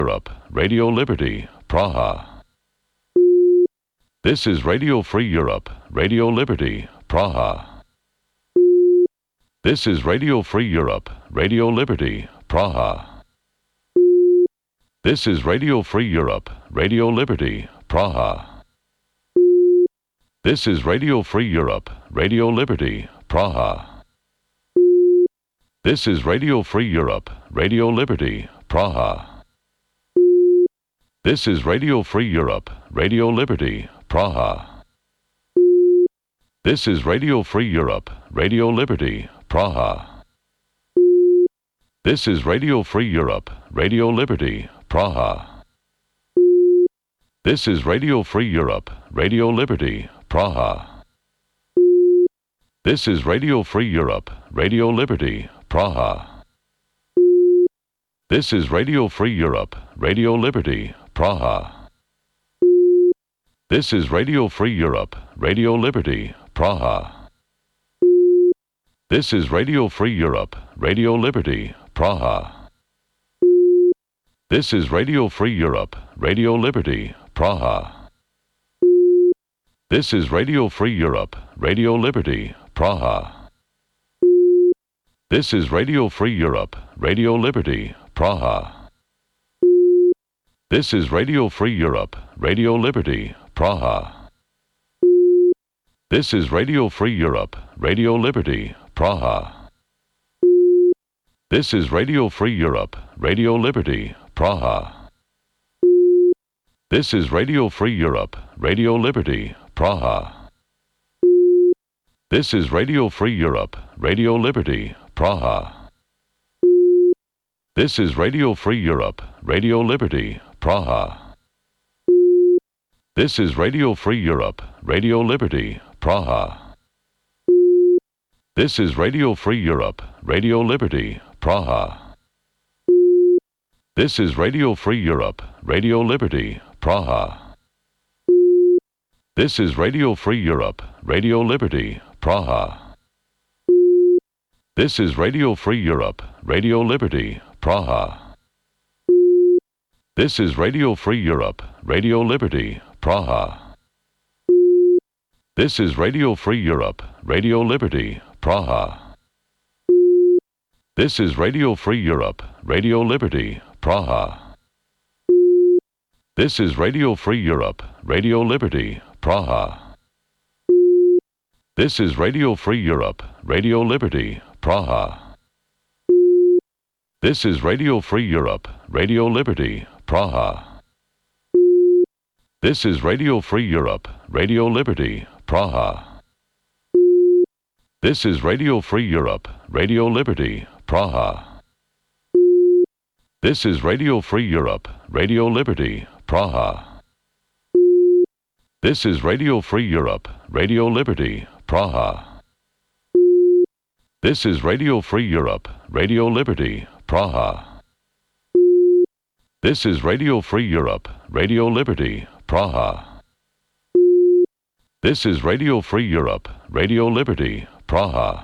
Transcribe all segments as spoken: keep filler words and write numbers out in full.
Europe, Radio Liberty, Praha. This is Radio Free Europe, Radio Liberty, Praha. This is Radio Free Europe, Radio Liberty, Praha. This is Radio Free Europe, Radio Liberty, Praha. This is Radio Free Europe, Radio Liberty, Praha. This is Radio Free Europe, Radio Liberty, Praha. This is Radio Free Europe, Radio Liberty, Praha. This is Radio Free Europe, Radio Liberty, Praha. This is Radio Free Europe, Radio Liberty, Praha. This is Radio Free Europe, Radio Liberty, Praha. This is Radio Free Europe, Radio Liberty, Praha. This is Radio Free Europe, Radio Liberty, Praha. This is Radio Free Europe, Radio Liberty, Praha. This is Radio Free Europe, Radio Liberty, Praha. This is Radio Free Europe, Radio Liberty, Praha. This is Radio Free Europe, Radio Liberty, Praha. This is Radio Free Europe, Radio Liberty, Praha. This is Radio Free Europe, Radio Liberty, Praha. This is Radio Free Europe, Radio Liberty, Praha. This is Radio Free Europe, Radio Liberty, Praha. This is Radio Free Europe, Radio Liberty, Praha. This is Radio Free Europe, Radio Liberty, Praha. This is Radio Free Europe, Radio Liberty, Praha. This is Radio Free Europe, Radio Liberty, Praha. This is Radio Free Europe, Radio Liberty, Praha. This is Radio Free Europe, Radio Liberty, Praha. This is Radio Free Europe, Radio Liberty, Praha. This is Radio Free Europe, Radio Liberty, Praha. This is Radio Free Europe, Radio Liberty, Praha. This is Radio Free Europe, Radio Liberty, Praha. This is Radio Free Europe, Radio Liberty, Praha. This is Radio Free Europe, Radio Liberty, Praha. This is Radio Free Europe, Radio Liberty, Praha. This is Radio Free Europe, Radio Liberty, Praha. This is Radio Free Europe, Radio Liberty, Praha. This is Radio Free Europe, Radio Liberty, Praha. This is Radio Free Europe, Radio Liberty, Praha. This is Radio Free Europe, Radio Liberty, Praha. This is Radio Free Europe, Radio Liberty, Praha. This is Radio Free Europe, Radio Liberty, Praha. This is Radio Free Europe, Radio Liberty, Praha.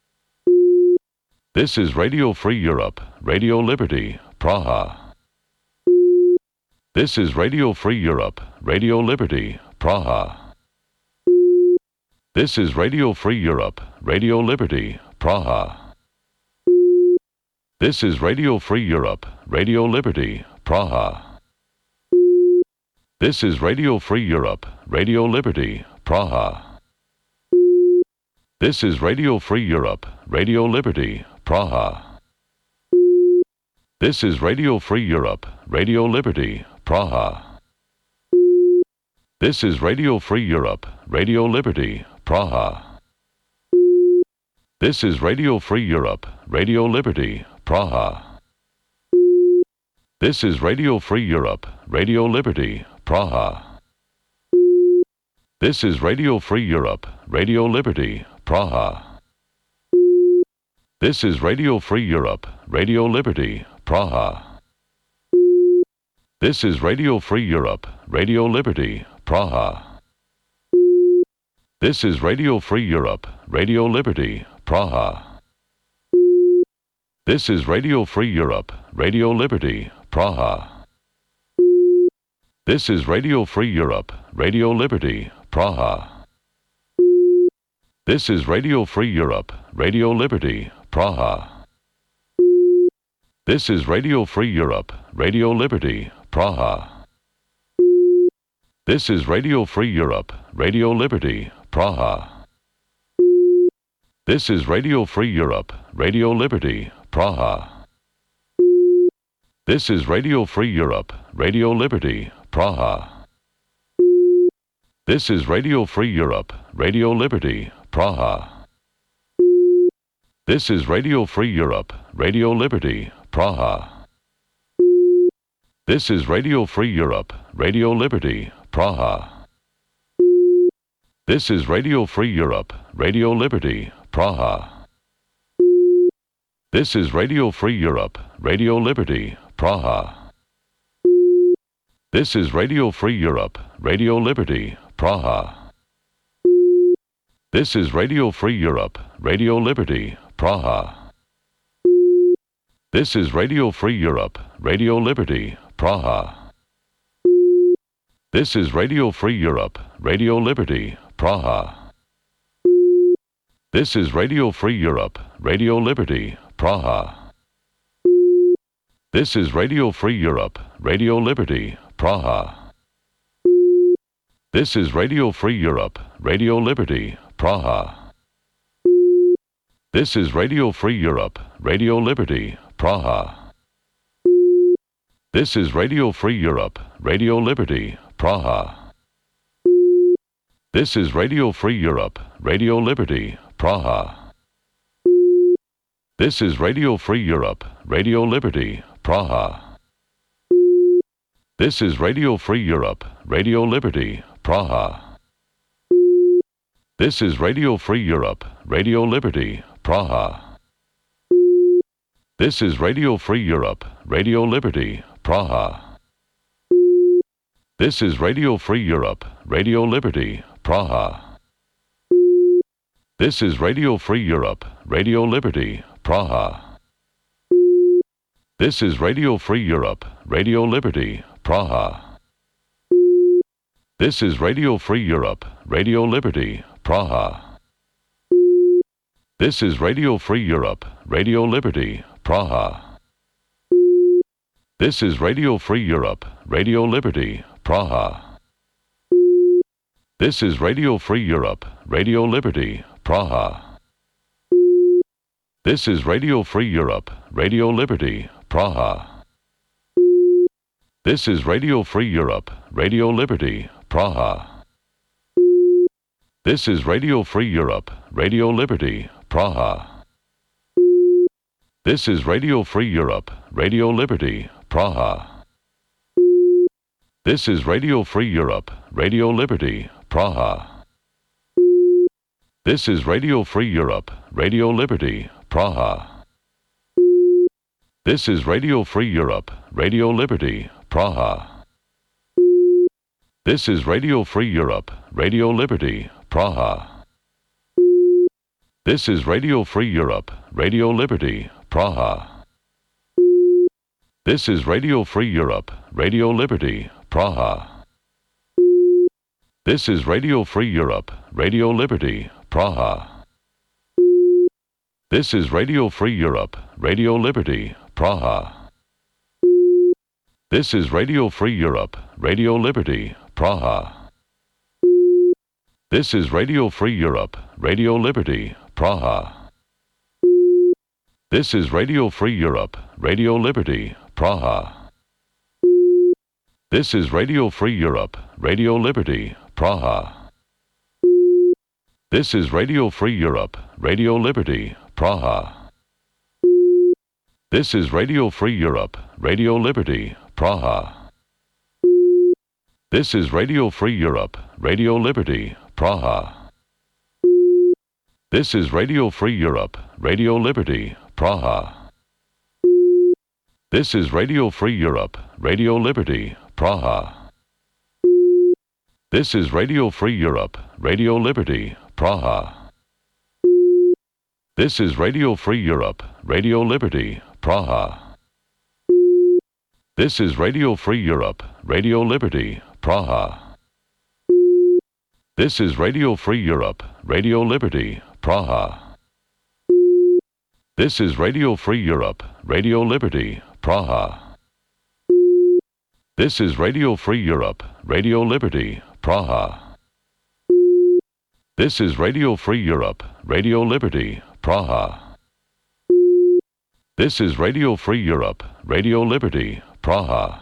This is Radio Free Europe, Radio Liberty, Praha. This is Radio Free Europe, Radio Liberty, Praha. This is Radio Free Europe, Radio Liberty, Praha. This is Radio Free Europe, Radio Liberty, Praha. This is Radio Free Europe, Radio Liberty, Praha. This is Radio Free Europe, Radio Liberty, Praha. This is Radio Free Europe, Radio Liberty, Praha. This is Radio Free Europe, Radio Liberty, Praha. This is Radio Free Europe, Radio Liberty, Praha. This is Radio Free Europe, Radio Liberty, Praha. This is Radio Free Europe, Radio Liberty, Praha. This is Radio Free Europe, Radio Liberty, Praha. This is Radio Free Europe, Radio Liberty, Praha. This is Radio Free Europe, Radio Liberty, Praha. This is Radio Free Europe, Radio Liberty, Praha. This is Radio Free Europe, Radio Liberty, Praha. This is Radio Free Europe, Radio Liberty, Praha. This is Radio Free Europe, Radio Liberty, Praha. This is Radio Free Europe, Radio Liberty, Praha. This is Radio Free Europe, Radio Liberty, Praha. This is Radio Free Europe, Radio Liberty, Praha. This is Radio Free Europe, Radio Liberty, Praha. This is Radio Free Europe, Radio Liberty, Praha. This is Radio Free Europe, Radio Liberty, Praha. This is Radio Free Europe, Radio Liberty, Praha. This is Radio Free Europe, Radio Liberty, Praha. This is Radio Free Europe, Radio Liberty, Praha. This is Radio Free Europe, Radio Liberty, Praha. This is Radio Free Europe, Radio Liberty, Praha. This is Radio Free Europe, Radio Liberty, Praha. This is Radio Free Europe, Radio Liberty, Praha. This is Radio Free Europe, Radio Liberty, Praha. This is Radio Free Europe, Radio Liberty, Praha. This is Radio Free Europe, Radio Liberty, Praha. This is Radio Free Europe, Radio Liberty, Praha. This is Radio Free Europe, Radio Liberty, Praha. This is Radio Free Europe, Radio Liberty, Praha. This is Radio Free Europe, Radio Liberty, Praha. This is Radio Free Europe, Radio Liberty, Praha. This is Radio Free Europe, Radio Liberty, Praha. This is Radio Free Europe, Radio Liberty, Praha. This is Radio Free Europe, Radio Liberty, Praha. This is Radio Free Europe, Radio Liberty, Praha. This is Radio Free Europe, Radio Liberty, Praha. This is Radio Free Europe, Radio Liberty, Praha. This is Radio Free Europe, Radio Liberty, Praha. This is Radio Free Europe, Radio Liberty, Praha. This is Radio Free Europe, Radio Liberty, Praha. This is Radio Free Europe, Radio Liberty, Praha. This is Radio Free Europe, Radio Liberty, Praha. This is Radio Free Europe, Radio Liberty, Praha. This is Radio Free Europe, Radio Liberty, Praha. This is Radio Free Europe, Radio Liberty, Praha. This is Radio Free Europe, Radio Liberty, Praha. This is Radio Free Europe, Radio Liberty, Praha. This is Radio Free Europe, Radio Liberty, Praha. This is Radio Free Europe, Radio Liberty, Praha. This is Radio Free Europe, Radio Liberty, Praha. This is Radio Free Europe, Radio Liberty, Praha. This is Radio Free Europe, Radio Liberty, Praha. This is Radio Free Europe, Radio Liberty, Praha. This is Radio Free Europe, Radio Liberty, Praha. This is Radio Free Europe, Radio Liberty, Praha. This is Radio Free Europe, Radio Liberty, Praha. This is Radio Free Europe, Radio Liberty, Praha. This is Radio Free Europe, Radio Liberty, Praha. This is Radio Free Europe, Radio Liberty, Praha. This is Radio Free Europe, Radio Liberty, Praha. This is Radio Free Europe, Radio Liberty, Praha. This is Radio Free Europe, Radio Liberty, Praha. This is Radio Free Europe, Radio Liberty, Praha. This is Radio Free Europe, Radio Liberty, Praha. This is Radio Free Europe, Radio Liberty, Praha. This is Radio Free Europe, Radio Liberty, Praha. This is Radio Free Europe, Radio Liberty, Praha. This is Radio Free Europe, Radio Liberty, Praha.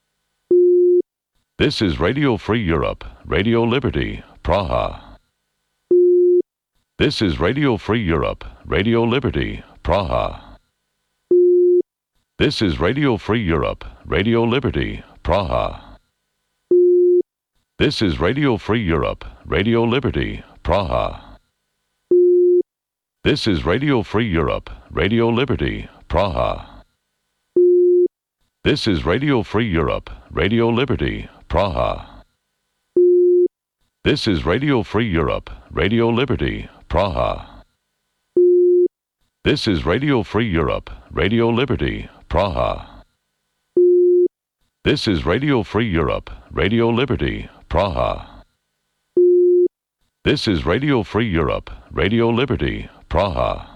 This is Radio Free Europe, Radio Liberty, Praha. This is Radio Free Europe, Radio Liberty, Praha. This is Radio Free Europe, Radio Liberty, Praha. This is Radio Free Europe, Radio Liberty, Praha. This is Radio Free Europe, Radio Liberty, Praha. This is Radio Free Europe, Radio Liberty, Praha. This is Radio Free Europe, Radio Liberty, Praha. This is Radio Free Europe, Radio Liberty, Praha. This is Radio Free Europe, Radio Liberty, Praha. This is Radio Free Europe, Radio Liberty, Praha.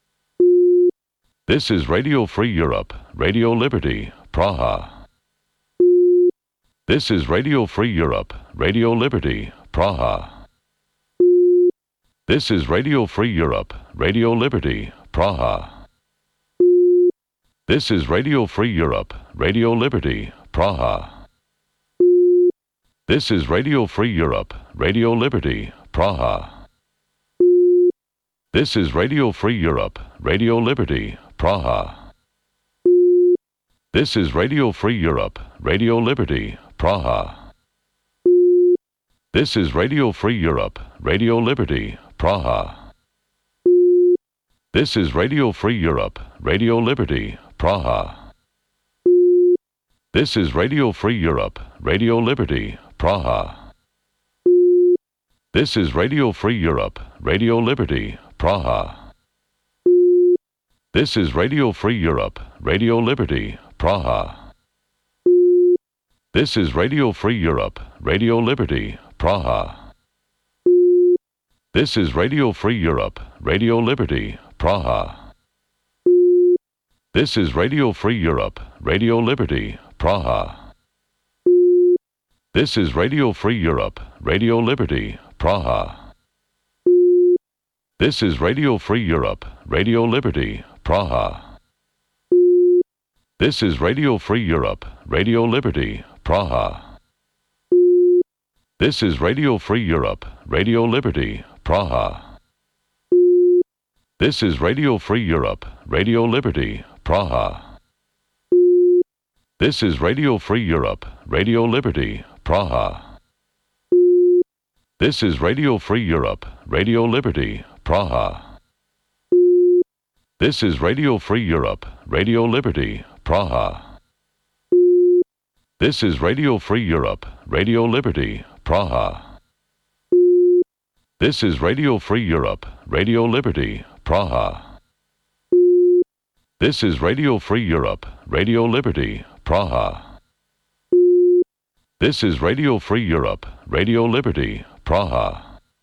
This is Radio Free Europe, Radio Liberty, Praha. This is Radio Free Europe, Radio Liberty, Praha. This is Radio Free Europe, Radio Liberty, Praha. This is Radio Free Europe, Radio Liberty, Praha. This is Radio Free Europe, Radio Liberty, Praha. This is Radio Free Europe, Radio Liberty, Praha. This is Radio Free Europe, Radio Liberty, Praha. This is Radio Free Europe, Radio Liberty, Praha. This is Radio Free Europe, Radio Liberty, Praha. This is Radio Free Europe, Radio Liberty, Praha. This is Radio Free Europe, Radio Liberty, Praha. This is Radio Free Europe, Radio Liberty, Praha. This is Radio Free Europe, Radio Liberty, Praha. This is Radio Free Europe, Radio Liberty, Praha. This is Radio Free Europe, Radio Liberty, Praha. This is Radio Free Europe, Radio Liberty, Praha. This is Radio Free Europe, Radio Liberty, Praha. This is Radio Free Europe, Radio Liberty, Praha. This is Radio Free Europe, Radio Liberty, Praha. This is Radio Free Europe, Radio Liberty, Praha. This is Radio Free Europe, Radio Liberty, Praha. This is Radio Free Europe, Radio Liberty, Praha. This is Radio Free Europe, Radio Liberty, Praha. This is Radio Free Europe, Radio Liberty, Praha. This is Radio Free Europe, Radio Liberty, Praha. This is Radio Free Europe, Radio Liberty, Praha. This is Radio Free Europe, Radio Liberty, Praha.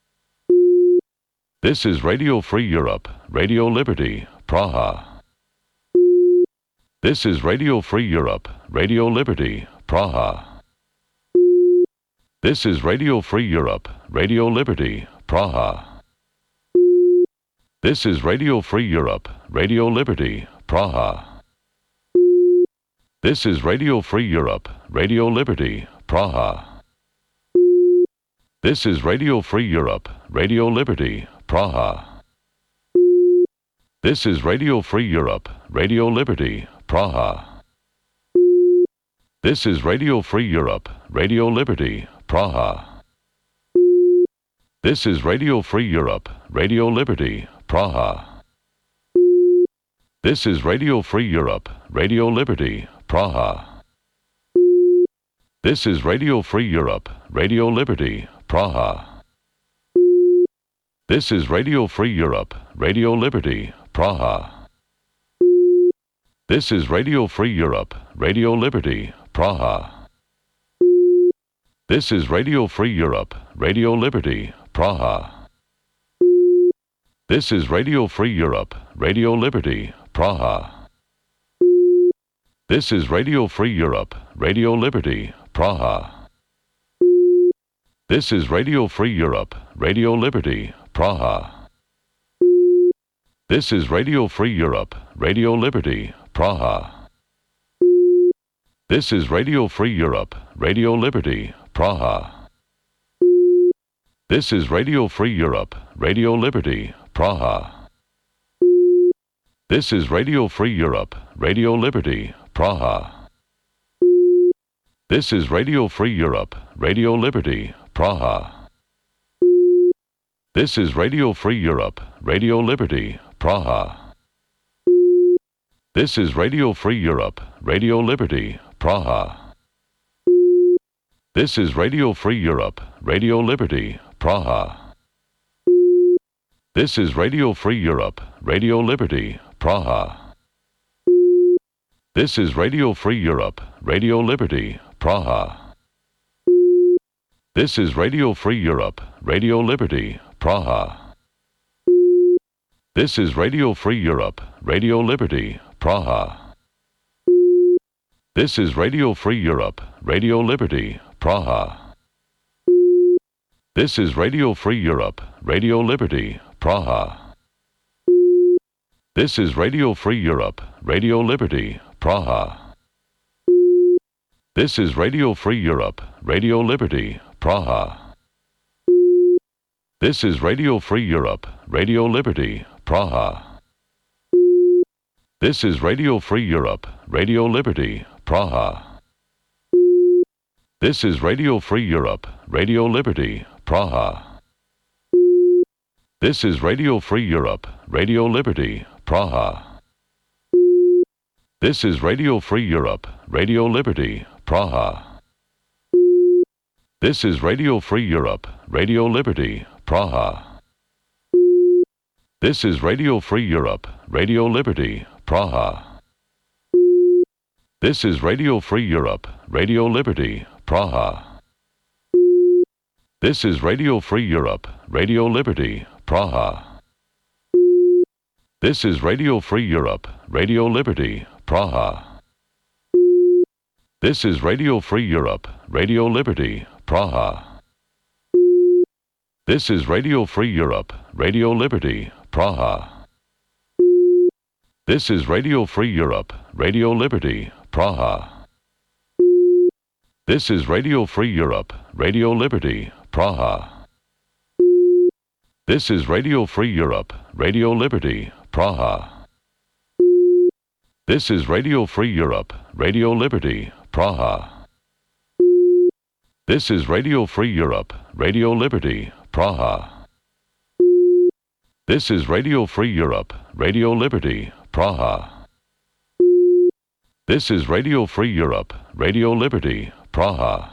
This is Radio Free Europe, Radio Liberty, Praha. This is Radio Free Europe, Radio Liberty, Praha. This is Radio Free Europe, Radio Liberty, Praha. This is Radio Free Europe, Radio Liberty, Praha. This is Radio Free Europe, Radio Liberty, Praha. This is Radio Free Europe, Radio Liberty, Praha. This is Radio Free Europe, Radio Liberty, Praha. This is Radio Free Europe, Radio Liberty, Praha. This is Radio Free Europe, Radio Liberty, Praha. This is Radio Free Europe, Radio Liberty, Praha. This is Radio Free Europe, Radio Liberty, Praha. This is Radio Free Europe, Radio Liberty, Praha. This is Radio Free Europe, Radio Liberty, Praha. This is Radio Free Europe, Radio Liberty, Praha. This is Radio Free Europe, Radio Liberty, Praha. This is Radio Free Europe, Radio Liberty, Praha. This is Radio Free Europe, Radio Liberty, Praha. This is Radio Free Europe, Radio Liberty, Praha. This is Radio Free Europe, Radio Liberty, Praha. This is Radio Free Europe, Radio Liberty, Praha. This is Radio Free Europe, Radio Liberty, Praha. This is Radio Free Europe, Radio Liberty, Praha. This is Radio Free Europe, Radio Liberty, Praha. This is Radio Free Europe, Radio Liberty, Praha. This is Radio Free Europe, Radio Liberty, Praha. This is Radio Free Europe, Radio Liberty, Praha. This is Radio Free Europe, Radio Liberty, Praha. This is Radio Free Europe, Radio Liberty, Praha. This is Radio Free Europe, Radio Liberty, Praha. This is Radio Free Europe, Radio Liberty, Praha. This is Radio Free Europe, Radio Liberty, Praha. This is Radio Free Europe, Radio Liberty, Praha. This is Radio Free Europe, Radio Liberty, Praha. This is Radio Free Europe, Radio Liberty, Praha. This is Radio Free Europe, Radio Liberty, Praha. This is Radio Free Europe, Radio Liberty, Praha. This is Radio Free Europe, Radio Liberty, Praha. This is Radio Free Europe, Radio Liberty, Praha. This is Radio Free Europe, Radio Liberty, Praha. This is Radio Free Europe, Radio Liberty, Praha. This is Radio Free Europe, Radio Liberty, Praha. This is Radio Free Europe, Radio Liberty, Praha. This is Radio Free Europe, Radio Liberty, Praha. This is Radio Free Europe, Radio Liberty, Praha. This is Radio Free Europe, Radio Liberty, Praha. This is Radio Free Europe, Radio Liberty, Praha. This is Radio Free Europe, Radio Liberty, Praha. This is Radio Free Europe, Radio Liberty, Praha. This is Radio Free Europe, Radio Liberty, Praha. This is Radio Free Europe, Radio Liberty, Praha. This is Radio Free Europe, Radio Liberty, Praha. This is Radio Free Europe, Radio Liberty, Praha.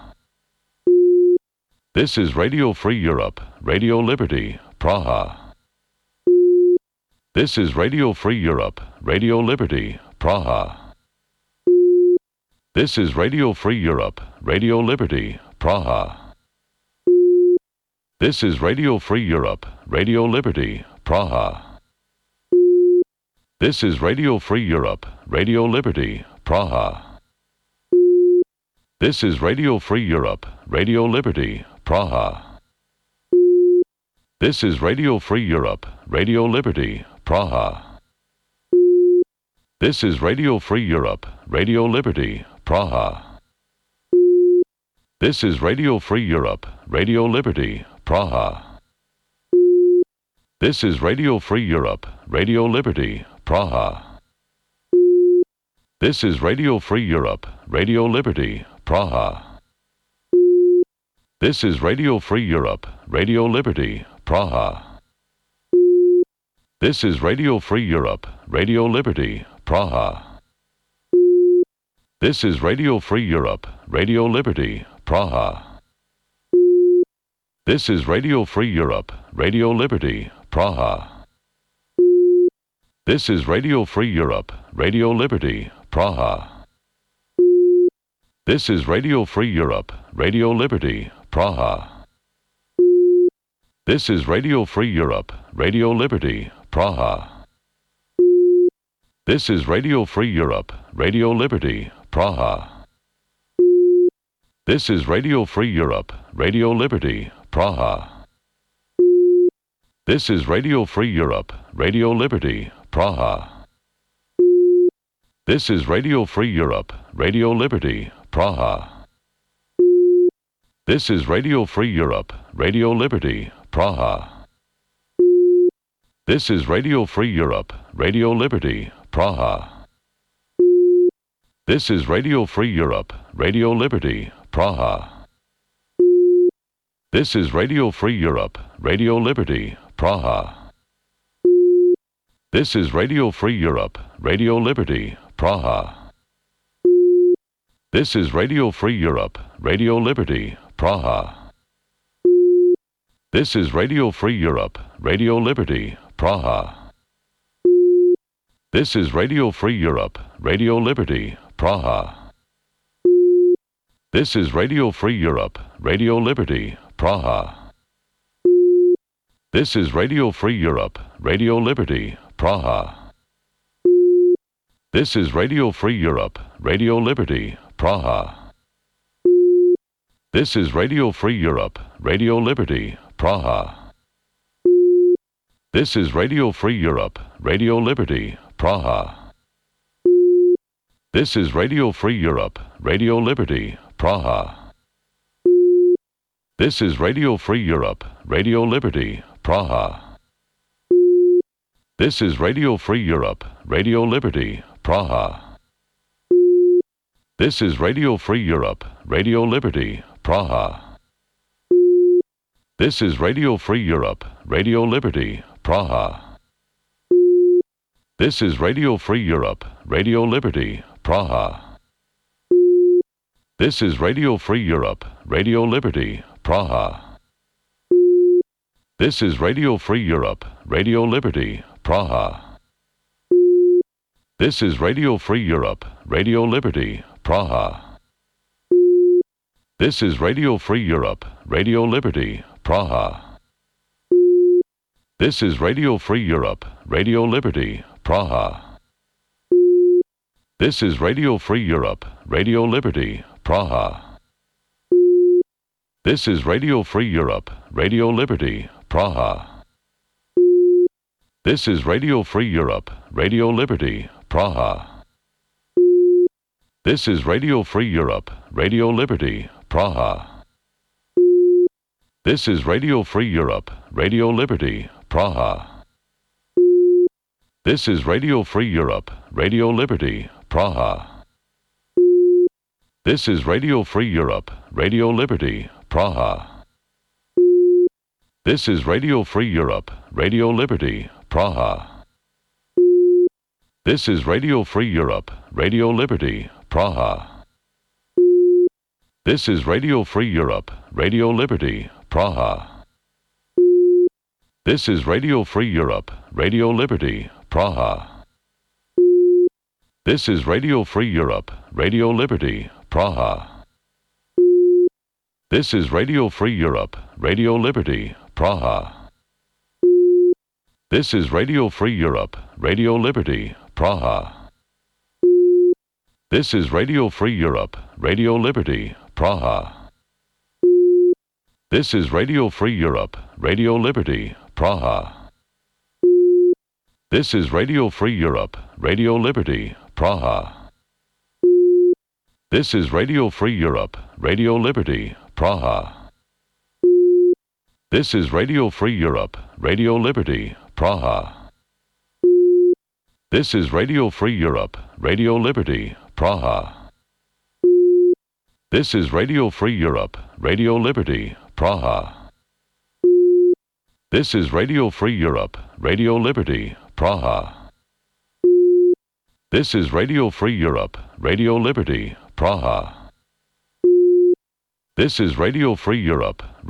This is Radio Free Europe, Radio Liberty, Praha. This is Radio Free Europe, Radio Liberty, Praha. This is Radio Free Europe, Radio Liberty, Praha. This is Radio Free Europe, Radio Liberty, Praha. This is Radio Free Europe, Radio Liberty, Praha. This is Radio Free Europe, Radio Liberty, Praha. This is Radio Free Europe, Radio Liberty, Praha. This is Radio Free Europe, Radio Liberty, Praha. This is Radio Free Europe, Radio Liberty, Praha. This is Radio Free Europe, Radio Liberty, Praha. This is Radio Free Europe, Radio Liberty, Praha. This is Radio Free Europe, Radio Liberty, Praha. This is Radio Free Europe, Radio Liberty, Praha. This is Radio Free Europe, Radio Liberty, Praha. This is Radio Free Europe, Radio Liberty, Praha. This is Radio Free Europe, Radio Liberty, Praha. This is Radio Free Europe, Radio Liberty, Praha. This is Radio Free Europe, Radio Liberty, Praha. This is Radio Free Europe, Radio Liberty, Praha. This is Radio Free Europe, Radio Liberty, Praha. This is Radio Free Europe, Radio Liberty, Praha. This is Radio Free Europe, Radio Liberty, Praha. This is Radio Free Europe, Radio Liberty, Praha. This is Radio Free Europe, Radio Liberty, Praha. This is Radio Free Europe, Radio Liberty, Praha. This is Radio Free Europe, Radio Liberty, Praha. This is Radio Free Europe, Radio Liberty, Praha. This is Radio Free Europe, Radio Liberty, Praha. This is Radio Free Europe, Radio Liberty, Praha. This is Radio Free Europe, Radio Liberty, Praha. This is Radio Free Europe, Radio Liberty, Praha. This is Radio Free Europe, Radio Liberty, Praha. This is Radio Free Europe, Radio Liberty, Praha. This is Radio Free Europe, Radio Liberty, Praha. This is Radio Free Europe, Radio Liberty, Praha. This is Radio Free Europe, Radio Liberty, Praha. This is Radio Free Europe, Radio Liberty, Praha. This is Radio Free Europe, Radio Liberty, Praha. This is Radio Free Europe, Radio Liberty, Praha. This is Radio Free Europe, Radio Liberty, Praha. This is Radio Free Europe, Radio Liberty, Praha. This is Radio Free Europe, Radio Liberty, Praha. This is Radio Free Europe, Radio Liberty, Praha. This is Radio Free Europe, Radio Liberty, Praha. This is Radio Free Europe, Radio Liberty, Praha. This is Radio Free Europe, Radio Liberty, Praha. This is Radio Free Europe, Radio Liberty, Praha. This is Radio Free Europe, Radio Liberty, Praha. This is Radio Free Europe, Radio Liberty, Praha. This is Radio Free Europe, Radio Liberty, Praha. This is Radio Free Europe, Radio Liberty, Praha. This is Radio Free Europe, Radio Liberty, Praha. This is Radio Free Europe, Radio Liberty, Praha. This is Radio Free Europe, Radio Liberty, Praha. This is Radio Free Europe, Radio Liberty, Praha. This is Radio Free Europe, Radio Liberty, Praha. This is Radio Free Europe, Radio Liberty, Praha. This is Radio Free Europe, Radio Liberty, Praha. This is Radio Free Europe, Radio Liberty, Praha. This is Radio Free Europe, Radio Liberty, Praha. This is Radio Free Europe, Radio Liberty, Praha. This is Radio Free Europe, Radio Liberty, Praha. This is Radio Free Europe, Radio Liberty, Praha. This is Radio Free Europe, Radio Liberty, Praha. This is Radio Free Europe, Radio Liberty, Praha. This is Radio Free Europe, Radio Liberty, Praha. This is Radio Free Europe, Radio Liberty, Praha. This is Radio Free Europe, Radio Liberty, Praha. This is Radio Free Europe, Radio Liberty, Praha. This is Radio Free Europe,